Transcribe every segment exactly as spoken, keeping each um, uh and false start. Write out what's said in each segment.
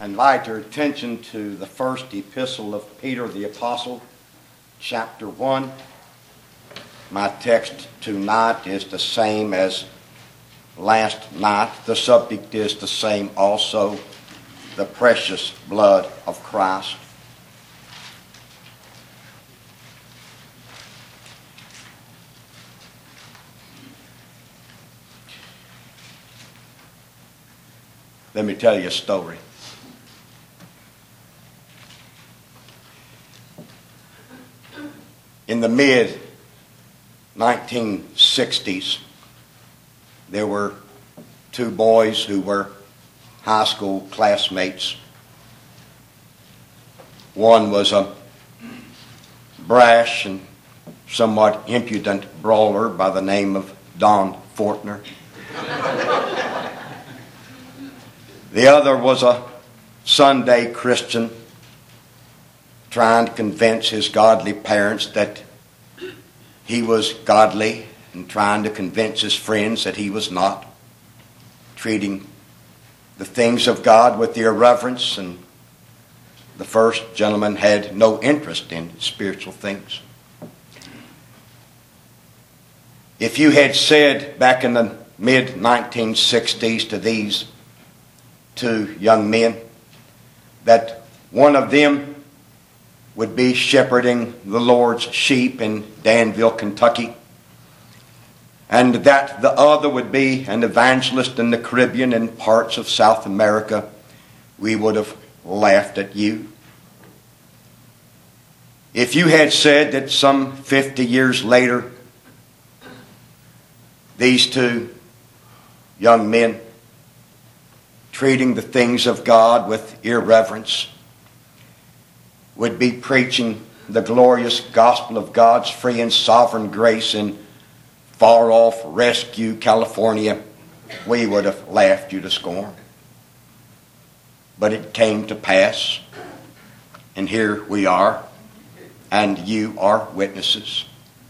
Invite your attention to the first epistle of Peter the Apostle, chapter one. My text tonight is the same as last night. The subject is the same also, the precious blood of Christ. Let me tell you a story. In the mid nineteen sixties, there were two boys who were high school classmates. One was a brash and somewhat impudent brawler by the name of Don Fortner. The other was a Sunday Christian trying to convince his godly parents that he was godly and trying to convince his friends that he was not, treating the things of God with irreverence, and the first gentleman had no interest in spiritual things. If you had said back in the mid nineteen sixties to these two young men that one of them would be shepherding the Lord's sheep in Danville, Kentucky, and that the other would be an evangelist in the Caribbean and parts of South America, we would have laughed at you. If you had said that some fifty years later, these two young men treating the things of God with irreverence would be preaching the glorious gospel of God's free and sovereign grace in far-off Rescue, California, we would have laughed you to scorn. But it came to pass, and here we are, and you are witnesses.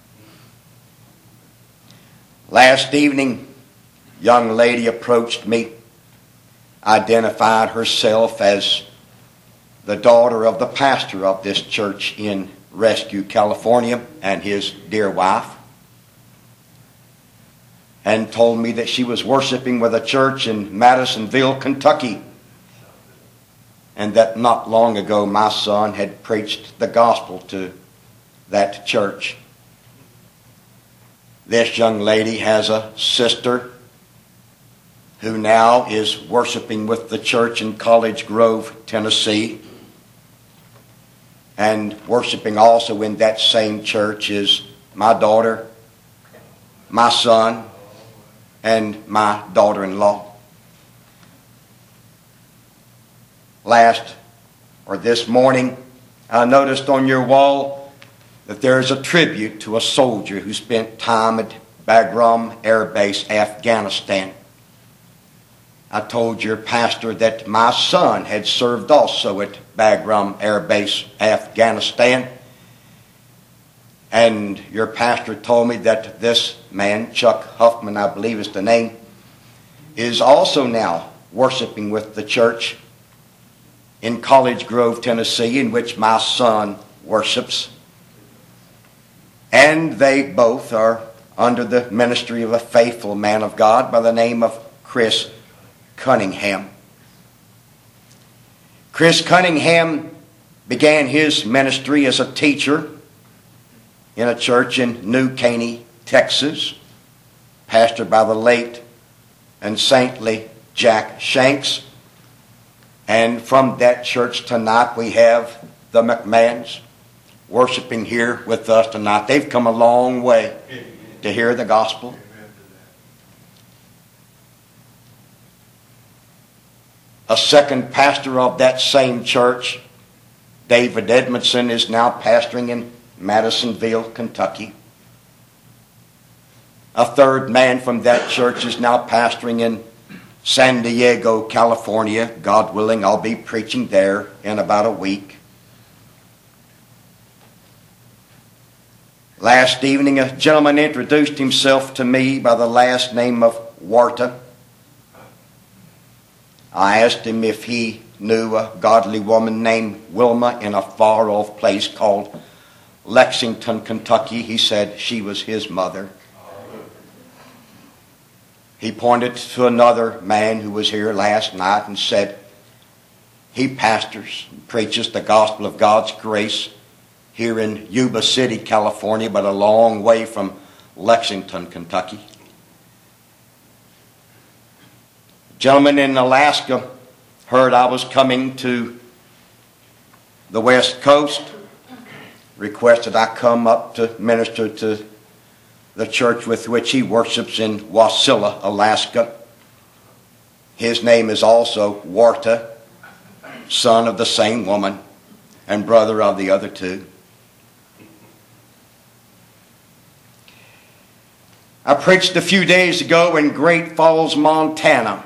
Last evening, a young lady approached me, identified herself as the daughter of the pastor of this church in Rescue, California, and his dear wife, and told me that she was worshiping with a church in Madisonville, Kentucky, and that not long ago my son had preached the gospel to that church. This young lady has a sister who now is worshiping with the church in College Grove, Tennessee. And worshiping also in that same church is my daughter, my son, and my daughter-in-law. Last, or this morning, I noticed on your wall that there is a tribute to a soldier who spent time at Bagram Air Base, Afghanistan. I told your pastor that my son had served also at Bagram Air Base, Afghanistan. And your pastor told me that this man, Chuck Huffman, I believe is the name, is also now worshiping with the church in College Grove, Tennessee, in which my son worships. And they both are under the ministry of a faithful man of God by the name of Chris Cunningham. Chris Cunningham began his ministry as a teacher in a church in New Caney, Texas, pastored by the late and saintly Jack Shanks. And from that church tonight we have the McMahons worshiping here with us tonight. They've come a long way to hear the gospel. A second pastor of that same church, David Edmondson, is now pastoring in Madisonville, Kentucky. A third man from that church is now pastoring in San Diego, California. God willing, I'll be preaching there in about a week. Last evening, a gentleman introduced himself to me by the last name of Warta. I asked him if he knew a godly woman named Wilma in a far-off place called Lexington, Kentucky. He said she was his mother. He pointed to another man who was here last night and said he pastors and preaches the gospel of God's grace here in Yuba City, California, but a long way from Lexington, Kentucky. A gentleman in Alaska heard I was coming to the West Coast, requested I come up to minister to the church with which he worships in Wasilla, Alaska. His name is also Warta, son of the same woman and brother of the other two. I preached a few days ago in Great Falls, Montana.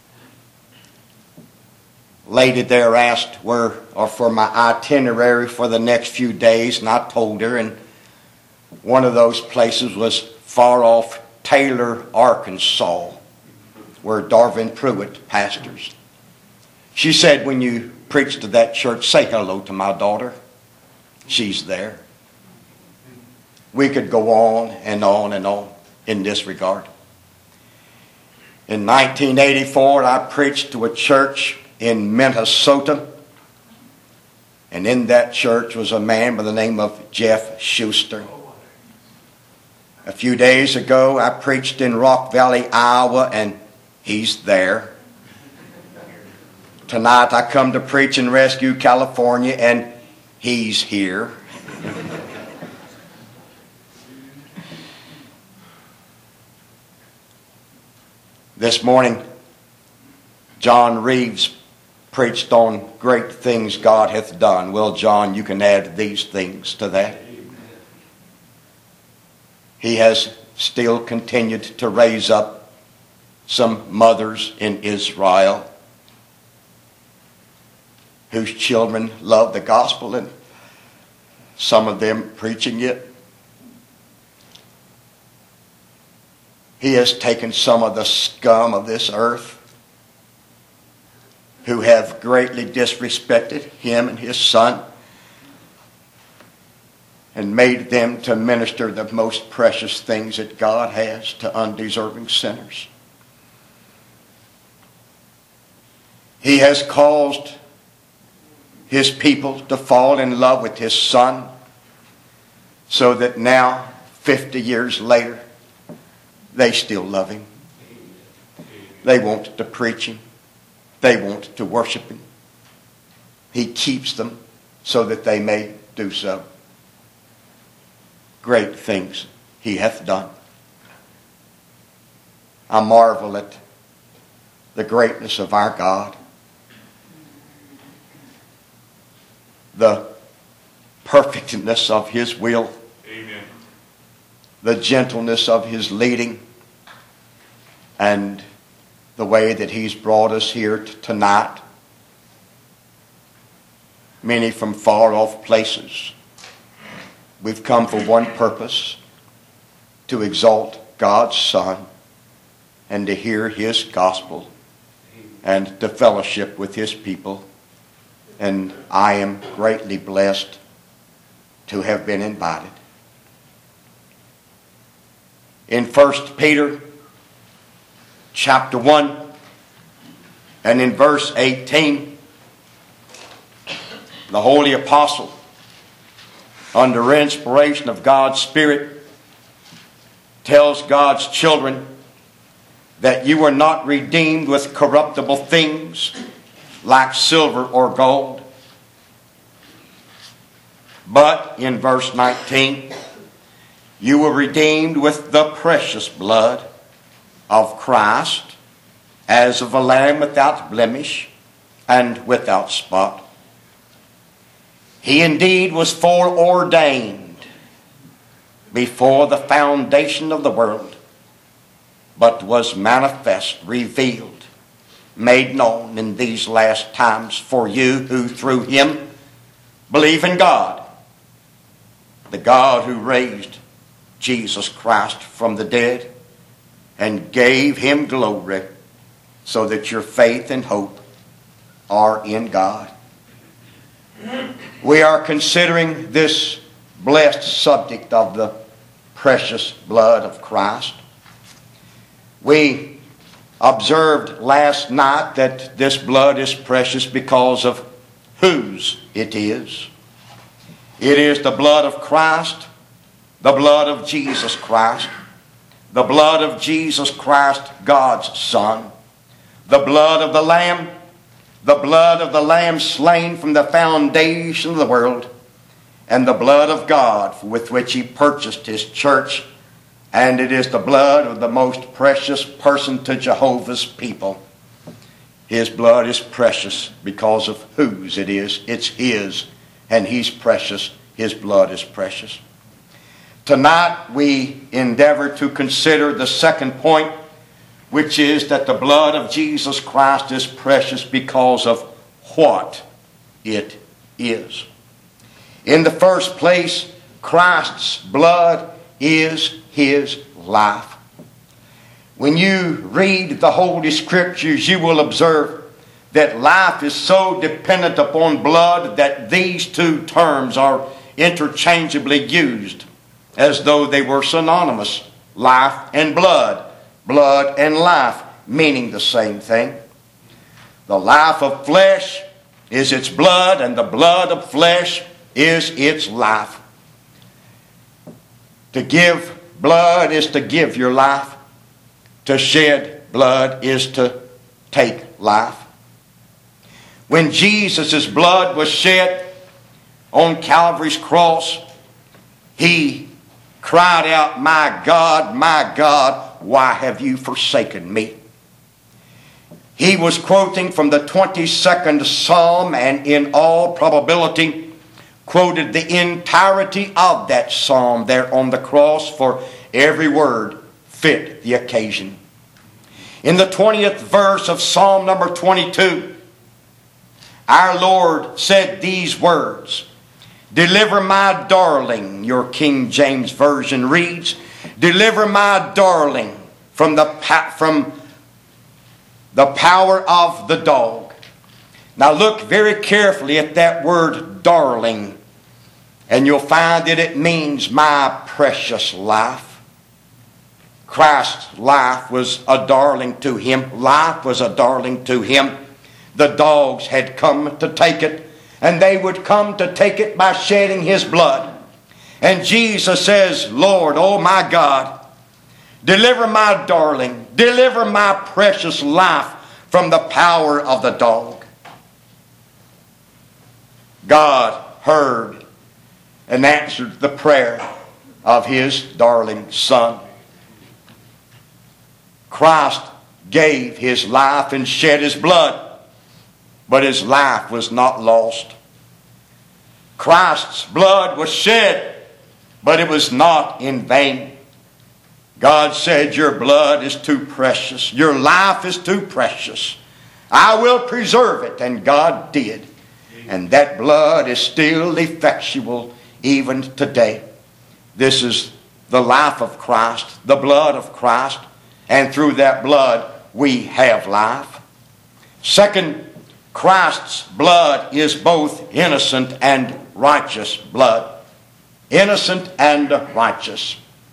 Lady there asked where or for my itinerary for the next few days, and I told her, and one of those places was far off Taylor, Arkansas, where Darvin Pruitt pastors. She said, when you preach to that church, say hello to my daughter. She's there. We could go on and on and on in this regard. In nineteen eighty-four, I preached to a church in Minnesota. And in that church was a man by the name of Jeff Schuster. A few days ago, I preached in Rock Valley, Iowa, and he's there. Tonight, I come to preach in Rescue, California, and he's here. This morning, John Reeves preached on great things God hath done. Well, John, you can add these things to that. He has still continued to raise up some mothers in Israel whose children love the gospel, and some of them preaching it. He has taken some of the scum of this earth who have greatly disrespected him and his son and made them to minister the most precious things that God has to undeserving sinners. He has caused his people to fall in love with his son, so that now, fifty years later, they still love him. They want to preach him. They want to worship him. He keeps them so that they may do so. Great things he hath done. I marvel at the greatness of our God, the perfectness of his will, Amen. The gentleness of his leading, and the way that he's brought us here t- tonight. Many from far off places. We've come for one purpose, to exalt God's Son and to hear his gospel and to fellowship with his people. And I am greatly blessed to have been invited. In First Peter chapter one and in verse eighteen, the Holy Apostle, under inspiration of God's Spirit, tells God's children that you were not redeemed with corruptible things like silver or gold, but in verse nineteen, you were redeemed with the precious blood of Christ, as of a lamb without blemish and without spot. He indeed was foreordained before the foundation of the world, but was manifest, revealed, made known in these last times for you who through him believe in God, the God who raised Jesus Christ from the dead and gave him glory, so that your faith and hope are in God. We are considering this blessed subject of the precious blood of Christ. We observed last night that this blood is precious because of whose it is. It is the blood of Christ, the blood of Jesus Christ, the blood of Jesus Christ, God's Son, the blood of the Lamb, the blood of the Lamb slain from the foundation of the world, and the blood of God with which He purchased His church. And it is the blood of the most precious person to Jehovah's people. His blood is precious because of whose it is. It's His, and He's precious. His blood is precious. Tonight we endeavor to consider the second point, which is that the blood of Jesus Christ is precious because of what it is. In the first place, Christ's blood is His life. When you read the Holy Scriptures, you will observe that life is so dependent upon blood that these two terms are interchangeably used as though they were synonymous. Life and blood. Blood and life, meaning the same thing. The life of flesh is its blood, and the blood of flesh is its life. To give blood is to give your life. To shed blood is to take life. When Jesus' blood was shed on Calvary's cross, He cried out, "My God, my God, why have you forsaken me?" He was quoting from the twenty-second Psalm, and in all probability quoted the entirety of that psalm there on the cross, for every word fit the occasion. In the twentieth verse of Psalm number twenty-two, our Lord said these words, "Deliver my darling," your King James Version reads, "Deliver my darling from the, from the power of the dog." Now look very carefully at that word darling, and you'll find that it means my precious life. Christ's life was a darling to Him. Life was a darling to Him. The dogs had come to take it, and they would come to take it by shedding His blood. And Jesus says, "Lord, oh my God, deliver my darling, deliver my precious life from the power of the dog." God heard and answered the prayer of His darling Son. Christ gave His life and shed His blood, but His life was not lost. Christ's blood was shed, but it was not in vain. God said, "Your blood is too precious. Your life is too precious. I will preserve it." And God did. And that blood is still effectual even today. This is the life of Christ, the blood of Christ. And through that blood we have life. Second, Christ's blood is both innocent and righteous blood. Innocent and righteous.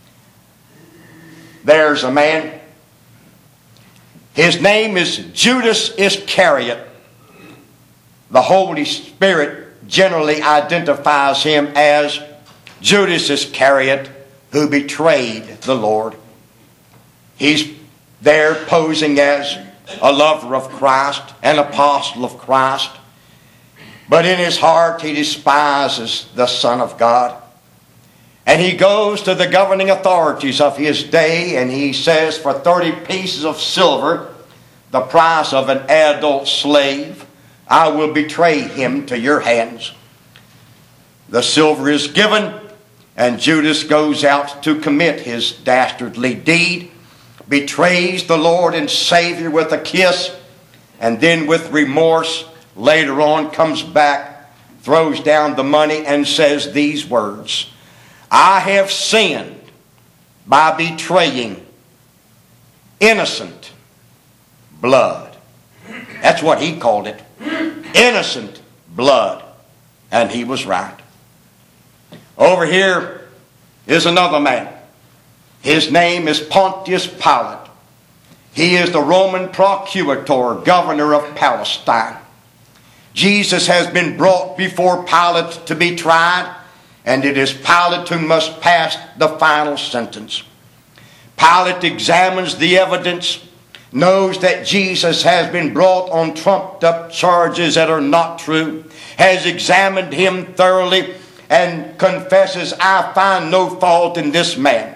There's a man. His name is Judas Iscariot. The Holy Spirit generally identifies him as Judas Iscariot, who betrayed the Lord. He's there posing as a lover of Christ, an apostle of Christ. But in his heart he despises the Son of God. And he goes to the governing authorities of his day and he says, "For thirty pieces of silver, the price of an adult slave, I will betray him to your hands." The silver is given, and Judas goes out to commit his dastardly deed, betrays the Lord and Savior with a kiss, and then with remorse later on comes back, throws down the money and says these words, "I have sinned by betraying innocent blood." That's what he called it. Innocent blood. And he was right. Over here is another man. His name is Pontius Pilate. He is the Roman procurator, governor of Palestine. Jesus has been brought before Pilate to be tried, and it is Pilate who must pass the final sentence. Pilate examines the evidence, knows that Jesus has been brought on trumped up charges that are not true, has examined him thoroughly, and confesses, I find no fault in this man.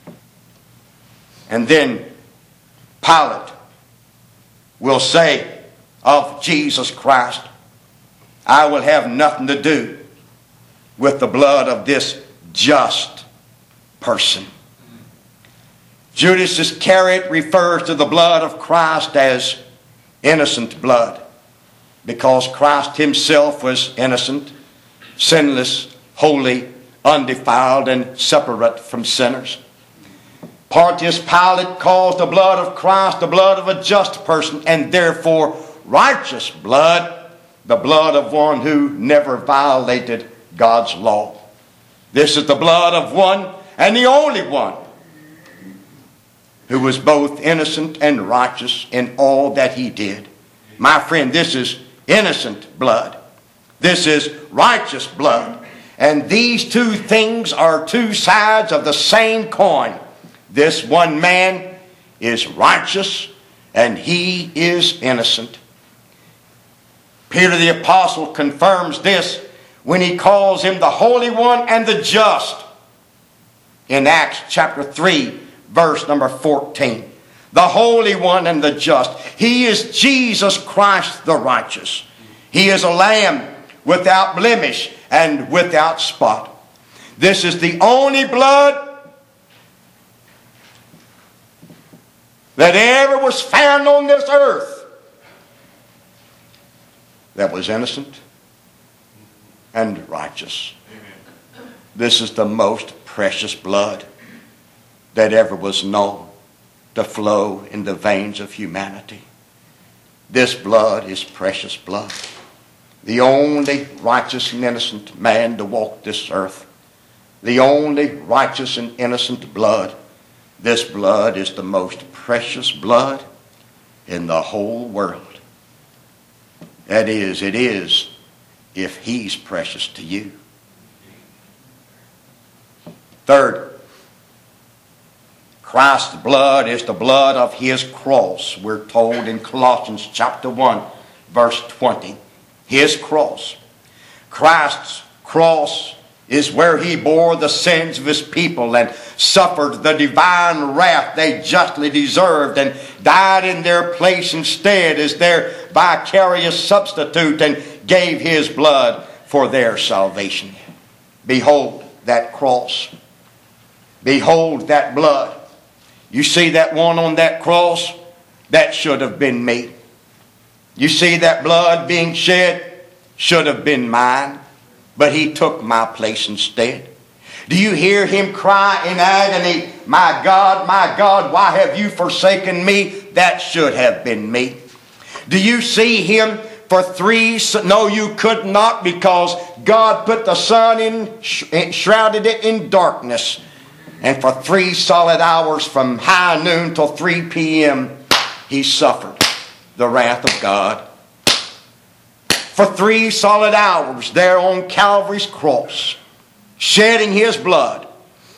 And then Pilate will say of Jesus Christ, I will have nothing to do with the blood of this just person. Judas Iscariot refers to the blood of Christ as innocent blood, because Christ himself was innocent, sinless, holy, undefiled, and separate from sinners. Pontius Pilate calls the blood of Christ the blood of a just person, and therefore righteous blood, the blood of one who never violated God's law. This is the blood of one and the only one who was both innocent and righteous in all that he did. My friend, this is innocent blood. This is righteous blood. And these two things are two sides of the same coin. This one man is righteous and he is innocent. Peter the Apostle confirms this when he calls him the Holy One and the Just in Acts chapter three, verse number fourteen. The Holy One and the Just. He is Jesus Christ the righteous. He is a lamb without blemish and without spot. This is the only blood that ever was found on this earth that was innocent and righteous. Amen. This is the most precious blood that ever was known to flow in the veins of humanity. This blood is precious blood. The only righteous and innocent man to walk this earth. The only righteous and innocent blood. This blood is the most precious blood in the whole world. That is, it is if he's precious to you. Third, Christ's blood is the blood of his cross. We're told in Colossians chapter one, verse twenty. His cross. Christ's cross is where he bore the sins of his people and suffered the divine wrath they justly deserved and died in their place instead as their vicarious substitute and gave his blood for their salvation. Behold that cross. Behold that blood. You see that one on that cross? That should have been me. You see that blood being shed? Should have been mine. But he took my place instead. Do you hear him cry in agony, my God, my God, why have you forsaken me? That should have been me. Do you see him for three? No, you could not, because God put the sun in, shrouded it in darkness. And for three solid hours from high noon till three p.m. he suffered the wrath of God. For three solid hours there on Calvary's cross, shedding his blood,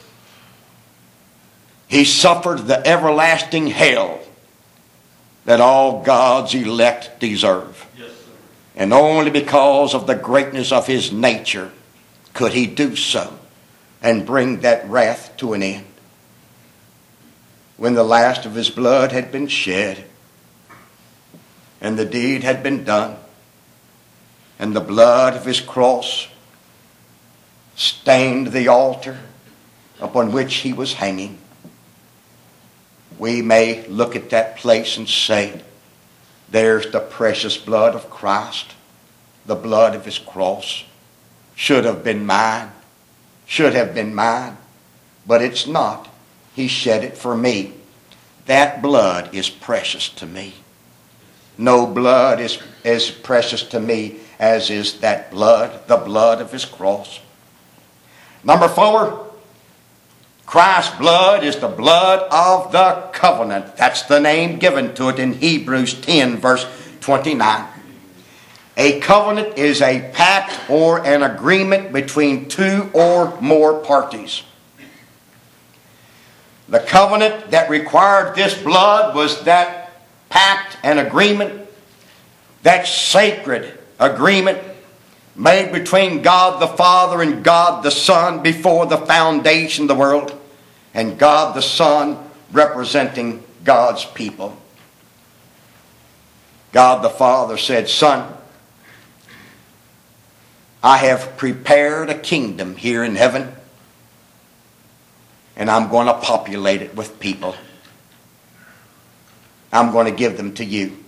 he suffered the everlasting hell that all God's elect deserve. Yes, sir. And only because of the greatness of his nature could he do so and bring that wrath to an end. When the last of his blood had been shed and the deed had been done, and the blood of his cross stained the altar upon which he was hanging, we may look at that place and say, there's the precious blood of Christ, the blood of his cross. Should have been mine, should have been mine, but it's not. He shed it for me. That blood is precious to me. No blood is as precious to me as is that blood, the blood of his cross. Number four, Christ's blood is the blood of the covenant. That's the name given to it in Hebrews ten, verse twenty-nine. A covenant is a pact or an agreement between two or more parties. The covenant that required this blood was that pact and agreement, that sacred agreement made between God the Father and God the Son before the foundation of the world, and God the Son representing God's people. God the Father said, Son, I have prepared a kingdom here in heaven, and I'm going to populate it with people. I'm going to give them to you.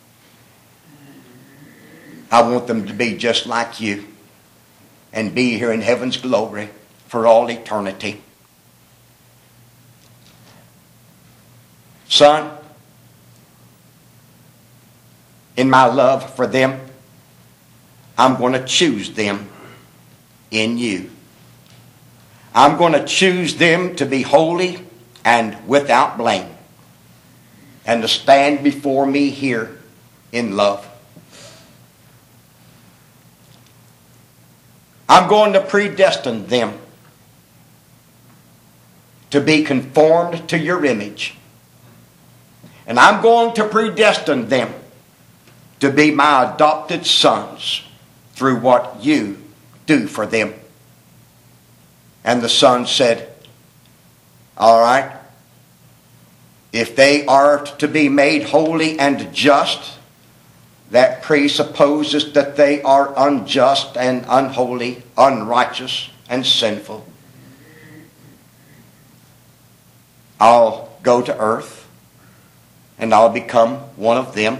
I want them to be just like you and be here in heaven's glory for all eternity. Son, in my love for them, I'm going to choose them in you. I'm going to choose them to be holy and without blame, and to stand before me here in love. I'm going to predestine them to be conformed to your image. And I'm going to predestine them to be my adopted sons through what you do for them. And the son said, all right, if they are to be made holy and just, that presupposes that they are unjust and unholy, unrighteous and sinful. I'll go to earth and I'll become one of them.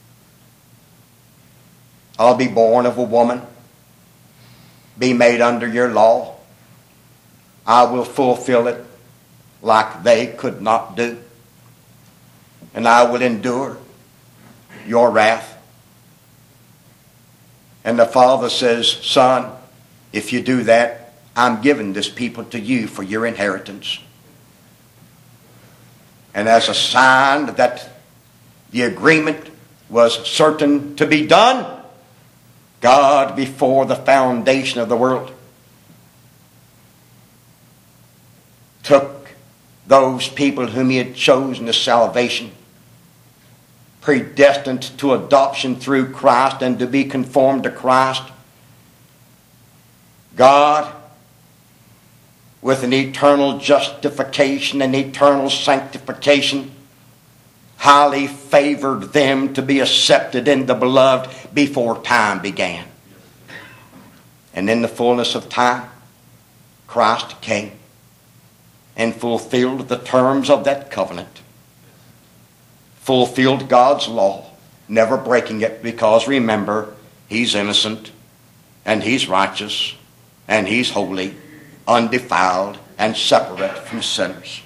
I'll be born of a woman, be made under your law. I will fulfill it like they could not do. And I will endure your wrath. And the father says, son, if you do that, I'm giving this people to you for your inheritance. And as a sign that the agreement was certain to be done, God, before the foundation of the world, took those people whom he had chosen to salvation, predestined to adoption through Christ and to be conformed to Christ. God, with an eternal justification and eternal sanctification, highly favored them to be accepted in the beloved before time began. And in the fullness of time, Christ came and fulfilled the terms of that covenant. Fulfilled God's law, never breaking it, because remember, he's innocent and he's righteous and he's holy, undefiled and separate from sinners.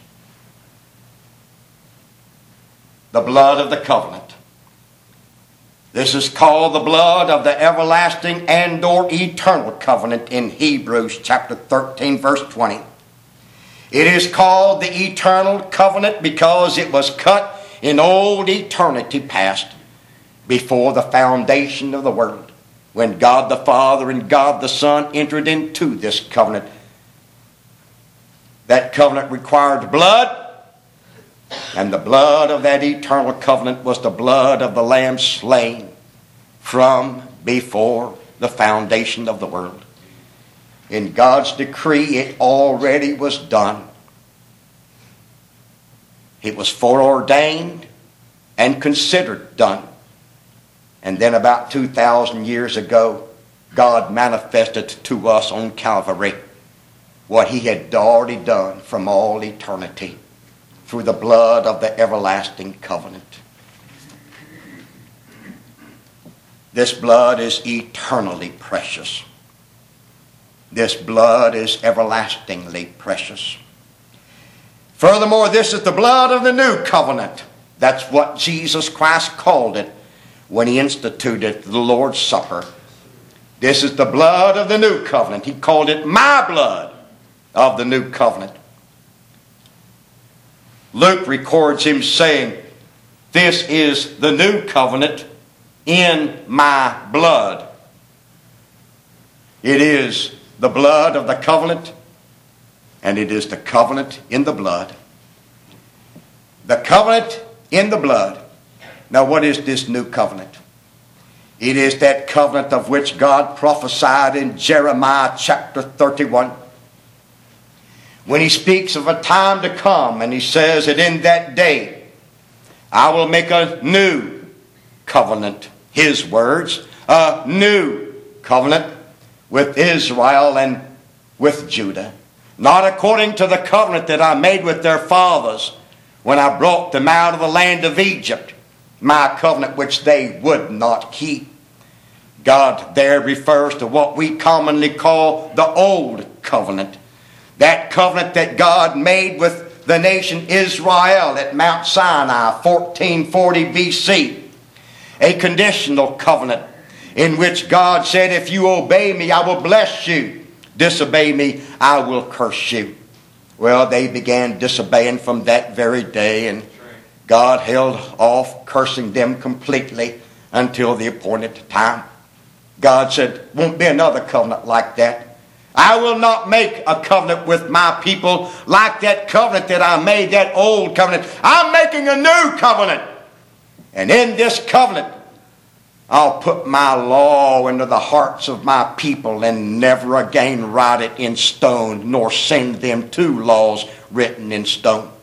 The blood of the covenant. This is called the blood of the everlasting and or eternal covenant in Hebrews chapter thirteen verse twenty. It is called the eternal covenant because it was cut in old eternity past, before the foundation of the world, when God the Father and God the Son entered into this covenant. That covenant required blood, and the blood of that eternal covenant was the blood of the Lamb slain from before the foundation of the world. In God's decree, it already was done. It was foreordained and considered done. And then about two thousand years ago, God manifested to us on Calvary what he had already done from all eternity through the blood of the everlasting covenant. This blood is eternally precious. This blood is everlastingly precious. Furthermore, this is the blood of the new covenant. That's what Jesus Christ called it when he instituted the Lord's Supper. This is the blood of the new covenant. He called it my blood of the new covenant. Luke records him saying, this is the new covenant in my blood. It is the blood of the covenant, and it is the covenant in the blood. The covenant in the blood. Now what is this new covenant? It is that covenant of which God prophesied in Jeremiah chapter thirty-one. When he speaks of a time to come, and he says that in that day I will make a new covenant. His words, a new covenant with Israel and with Judah. Not according to the covenant that I made with their fathers when I brought them out of the land of Egypt, my covenant which they would not keep. God there refers to what we commonly call the old covenant. That covenant that God made with the nation Israel at Mount Sinai, fourteen forty B C. A conditional covenant in which God said, if you obey me, I will bless you. Disobey me, I will curse you. Well, they began disobeying from that very day, and God held off cursing them completely until the appointed time. God said, won't be another covenant like that. I will not make a covenant with my people like that covenant that I made, that old covenant. I'm making a new covenant. And in this covenant, I'll put my law into the hearts of my people and never again write it in stone, nor send them to laws written in stone.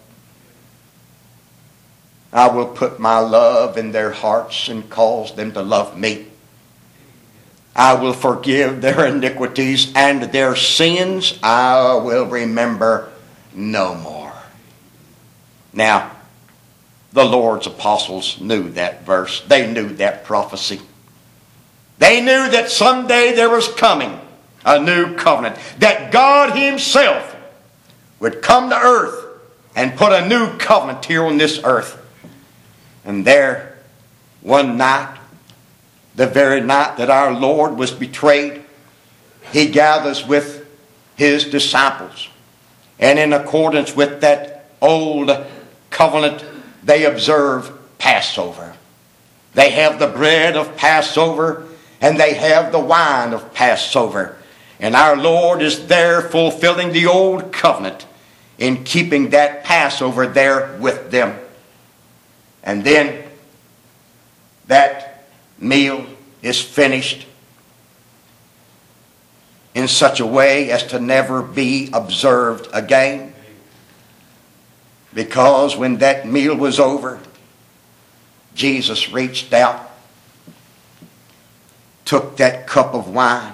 I will put my love in their hearts and cause them to love me. I will forgive their iniquities, and their sins I will remember no more. Now, the Lord's apostles knew that verse. They knew that prophecy. They knew that someday there was coming a new covenant. That God himself would come to earth and put a new covenant here on this earth. And there, one night, the very night that our Lord was betrayed, he gathers with his disciples. And in accordance with that old covenant, they observe Passover. They have the bread of Passover, and they have the wine of Passover. And our Lord is there fulfilling the old covenant in keeping that Passover there with them. And then that meal is finished in such a way as to never be observed again. Because when that meal was over, Jesus reached out, took that cup of wine,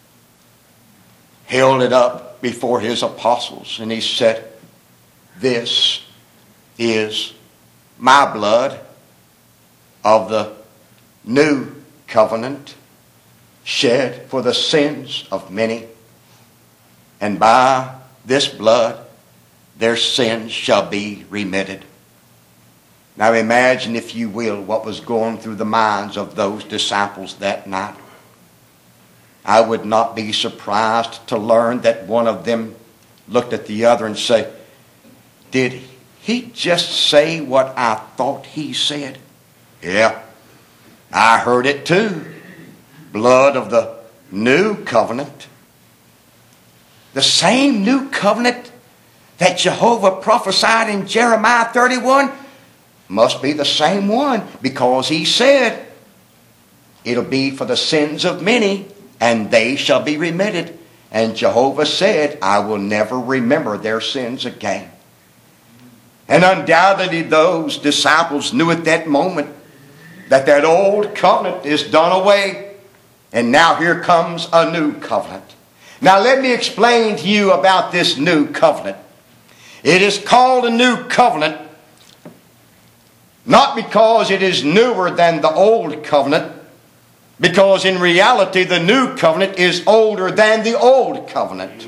held it up before his apostles, and he said, this is my blood of the new covenant, shed for the sins of many. And by this blood, their sins shall be remitted. Now imagine, if you will, what was going through the minds of those disciples that night. I would not be surprised to learn that one of them looked at the other and said, did he just say what I thought he said? Yeah, I heard it too. Blood of the new covenant. The same new covenant that Jehovah prophesied in Jeremiah thirty-one must be the same one, because he said it'll be for the sins of many, and they shall be remitted. And Jehovah said, I will never remember their sins again. And undoubtedly those disciples knew at that moment that that old covenant is done away, and now here comes a new covenant. Now let me explain to you about this new covenant. It is called a new covenant not because it is newer than the old covenant, because in reality the new covenant is older than the old covenant.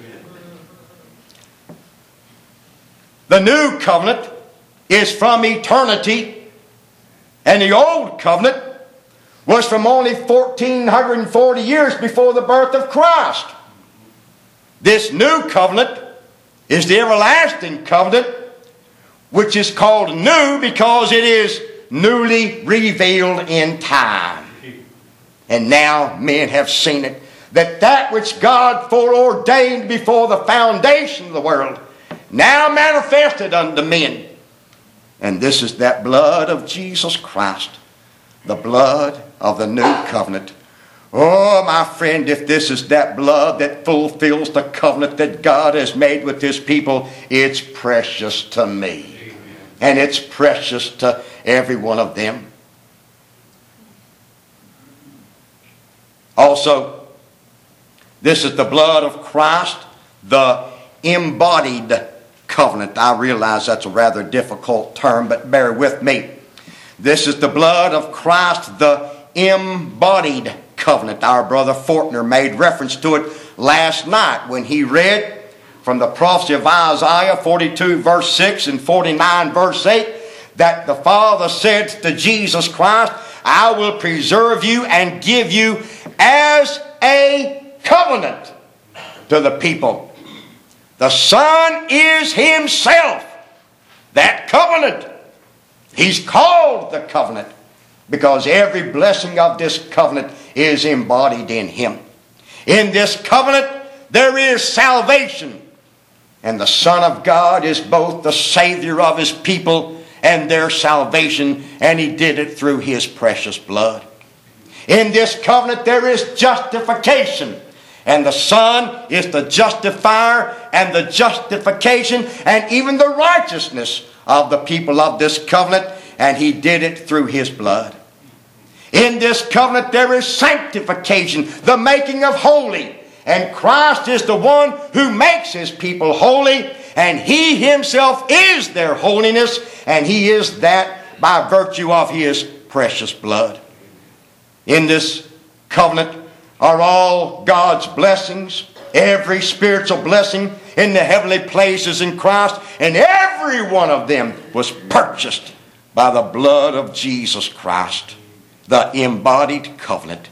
The new covenant is from eternity, and the old covenant was from only fourteen forty years before the birth of Christ. This new covenant is the everlasting covenant, which is called new because it is newly revealed in time. And now men have seen it, that that which God foreordained before the foundation of the world, now manifested unto men. And this is that blood of Jesus Christ, the blood of the new covenant. Oh, my friend, if this is that blood that fulfills the covenant that God has made with His people, it's precious to me. Amen. And it's precious to every one of them. Also, this is the blood of Christ, the embodied covenant. I realize that's a rather difficult term, but bear with me. This is the blood of Christ, the embodied covenant. Our brother Fortner made reference to it last night when he read from the prophecy of Isaiah forty-two verse six and forty-nine verse eight that the Father said to Jesus Christ, I will preserve you and give you as a covenant to the people. The Son is Himself that covenant. He's called the covenant because every blessing of this covenant is embodied in Him. In this covenant there is salvation, and the Son of God is both the Savior of His people and their salvation, and He did it through His precious blood. In this covenant there is justification, and the Son is the justifier and the justification and even the righteousness of the people of this covenant, and He did it through His blood. In this covenant there is sanctification, the making of holy, and Christ is the one who makes His people holy, and He Himself is their holiness, and He is that by virtue of His precious blood. In this covenant are all God's blessings, every spiritual blessing in the heavenly places in Christ, and every one of them was purchased by the blood of Jesus Christ, the embodied covenant.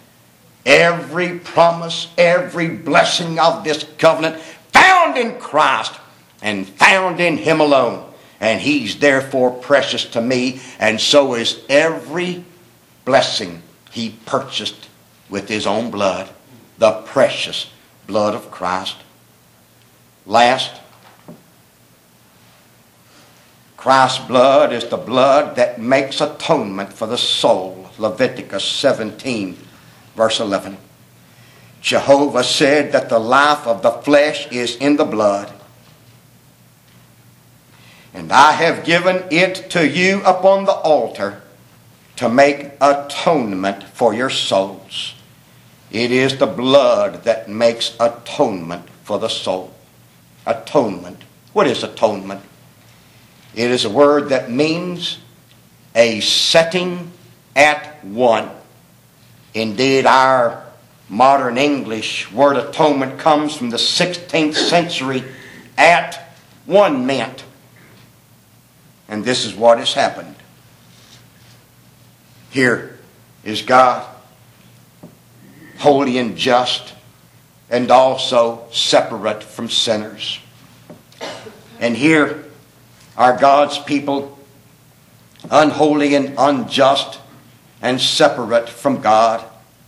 Every promise, every blessing of this covenant found in Christ and found in Him alone. And He's therefore precious to me, and so is every blessing He purchased with His own blood, the precious blood of Christ. Last, Christ's blood is the blood that makes atonement for the soul. Leviticus seventeen, verse eleven. Jehovah said that the life of the flesh is in the blood, and I have given it to you upon the altar to make atonement for your souls. It is the blood that makes atonement for the soul. Atonement. What is atonement? It is a word that means a setting at one. Indeed, our modern English word atonement comes from the sixteenth century. At one meant. And this is what has happened. Here is God, holy and just, and also separate from sinners. And here are God's people, unholy and unjust and separate from God.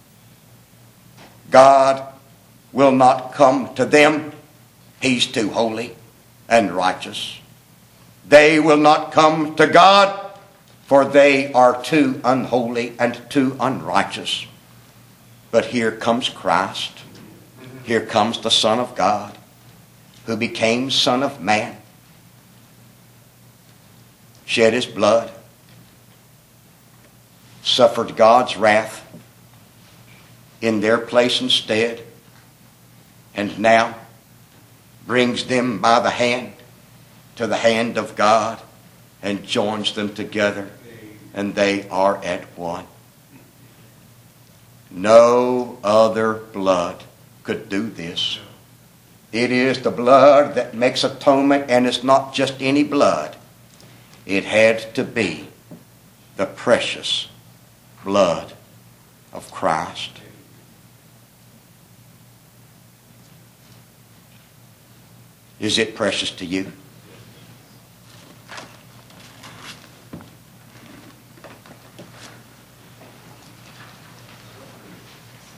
God will not come to them. He's too holy and righteous. They will not come to God, for they are too unholy and too unrighteous. But here comes Christ. Here comes the Son of God, who became Son of Man, shed His blood, suffered God's wrath in their place instead, and now brings them by the hand to the hand of God and joins them together, and they are at one. No other blood could do this. It is the blood that makes atonement, and it's not just any blood. It had to be the precious blood of Christ? Is it precious to you?